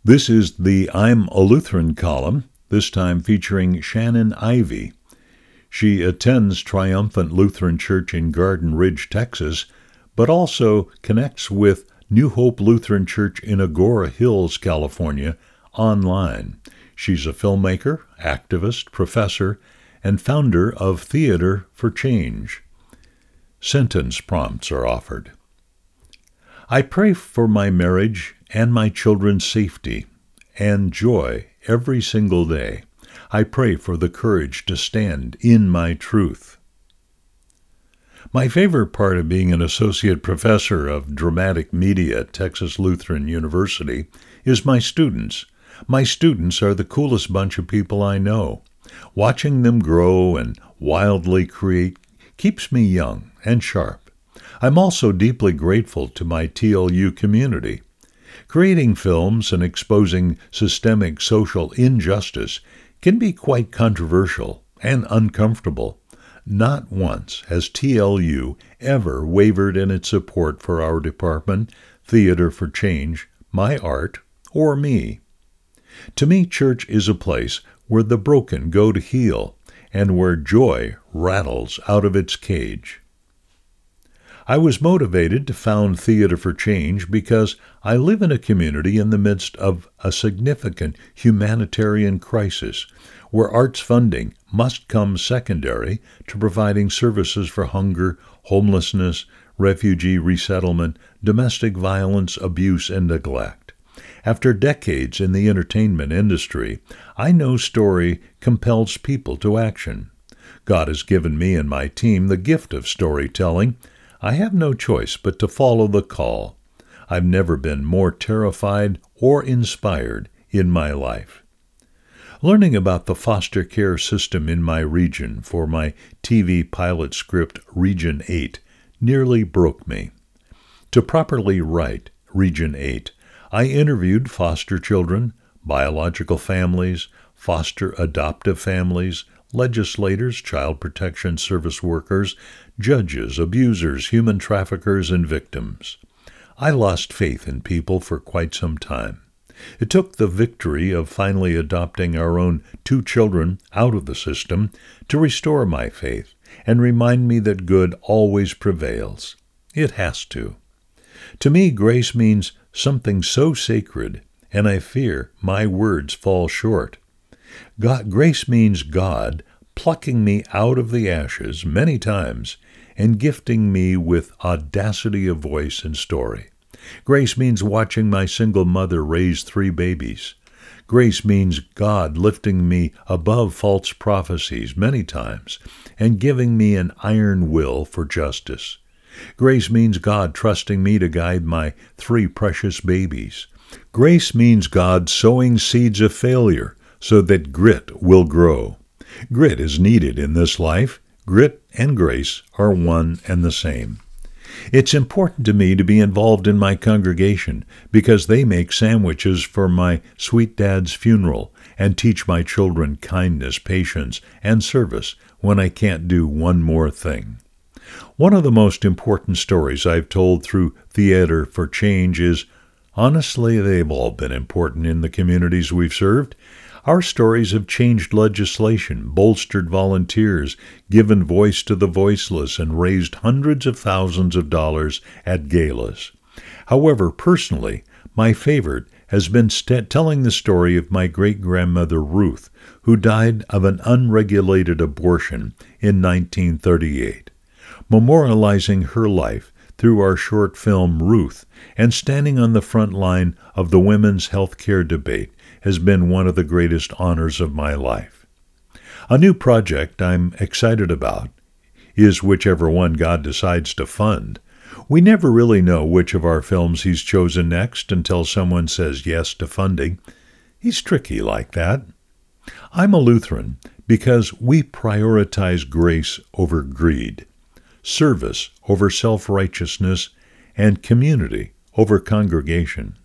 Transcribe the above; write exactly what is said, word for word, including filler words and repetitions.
This is the I'm a Lutheran column, this time featuring Shannon Ivy. She attends Triumphant Lutheran Church in Garden Ridge, Texas, but also connects with New Hope Lutheran Church in Agora Hills, California, online. She's a filmmaker, activist, professor, and founder of Theater for Change. Sentence prompts are offered. I pray for my marriage and my children's safety and joy every single day. I pray for the courage to stand in my truth. My favorite part of being an associate professor of dramatic media at Texas Lutheran University is my students. My students are the coolest bunch of people I know. Watching them grow and wildly create keeps me young and sharp. I'm also deeply grateful to my T L U community. Creating films and exposing systemic social injustice can be quite controversial and uncomfortable. Not once has T L U ever wavered in its support for our department, Theater for Change, my art, or me. To me, church is a place where the broken go to heal and where joy rattles out of its cage. I was motivated to found Theater for Change because I live in a community in the midst of a significant humanitarian crisis where arts funding must come secondary to providing services for hunger, homelessness, refugee resettlement, domestic violence, abuse, and neglect. After decades in the entertainment industry, I know story compels people to action. God has given me and my team the gift of storytelling. I have no choice but to follow the call. I've never been more terrified or inspired in my life. Learning about the foster care system in my region for my T V pilot script Region eight nearly broke me. To properly write Region eight, I interviewed foster children, biological families, foster adoptive families, legislators, child protection service workers, judges, abusers, human traffickers, and victims. I lost faith in people for quite some time. It took the victory of finally adopting our own two children out of the system to restore my faith and remind me that good always prevails. It has to. To me, grace means something so sacred, and I fear my words fall short. God, grace means God plucking me out of the ashes many times and gifting me with audacity of voice and story. Grace means watching my single mother raise three babies. Grace means God lifting me above false prophecies many times and giving me an iron will for justice. Grace means God trusting me to guide my three precious babies. Grace means God sowing seeds of failure so that grit will grow. Grit is needed in this life. Grit and grace are one and the same. It's important to me to be involved in my congregation because they make sandwiches for my sweet dad's funeral and teach my children kindness, patience, and service when I can't do one more thing. One of the most important stories I've told through Theater for Change is, honestly, they've all been important in the communities we've served. Our stories have changed legislation, bolstered volunteers, given voice to the voiceless, and raised hundreds of thousands of dollars at galas. However, personally, my favorite has been st- telling the story of my great-grandmother Ruth, who died of an unregulated abortion in nineteen thirty-eight. Memorializing her life through our short film Ruth and standing on the front line of the women's health care debate has been one of the greatest honors of my life. A new project I'm excited about is whichever one God decides to fund. We never really know which of our films He's chosen next until someone says yes to funding. He's tricky like that. I'm a Lutheran because we prioritize grace over greed, service over self-righteousness, and community over congregation.